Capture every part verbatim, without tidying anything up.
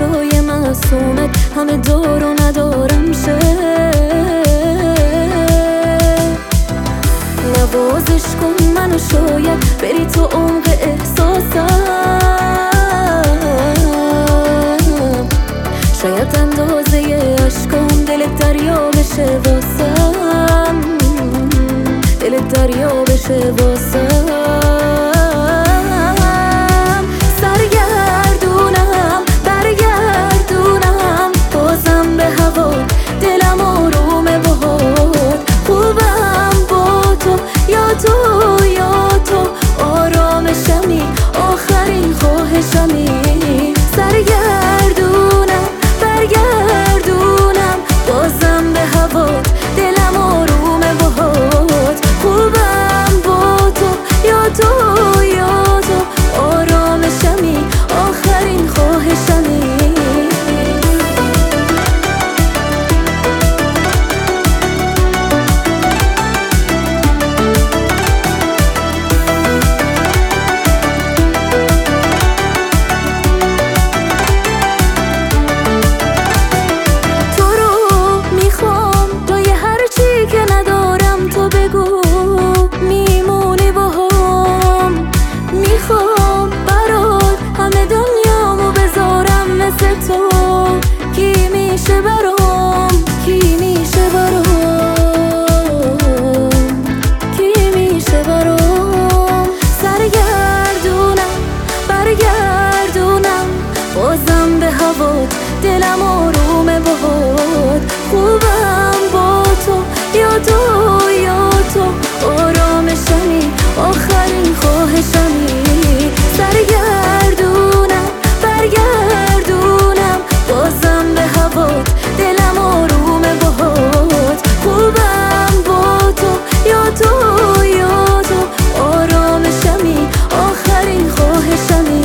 چشای معصومت همه دور و ندارم شه. نوازش کن منو شاید بری تو عمق احساسم، شاید اندازه عشقام دلت دریا بشه واسم، دلت دریا بشه واسم. سرگردونم برگردونم بازم به هوا، دلم آرومه باهات، خوبم با تو یا تو یا تو، آرامشمی آخرین خواهشمی. سرگردونم برگردونم بازم به هوات، دلم آرومه باهات، خوبم با تو یا تو یا تو، آرامشمی آخرین خواهشمی. تو کی میشه برام، کی میشه برام، کی میشه برام. سرگردونم برگردونم بازم به هوات، دلم آرومه باهات، خوبم با تو یا تو یا تو، آرامشمی آخرین خواهشمی. سرگردونم برگردونم بازم به هوات، دلم آرومه باهات، خوبم با تو یا تو یا تو، آرامشمی آخرین خواهشمی.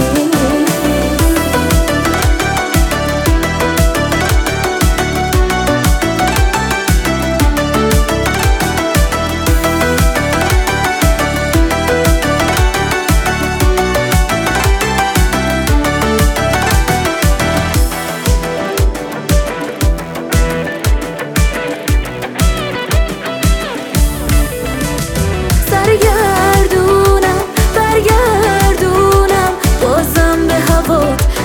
برگردونم برگردونم بازم به هوات،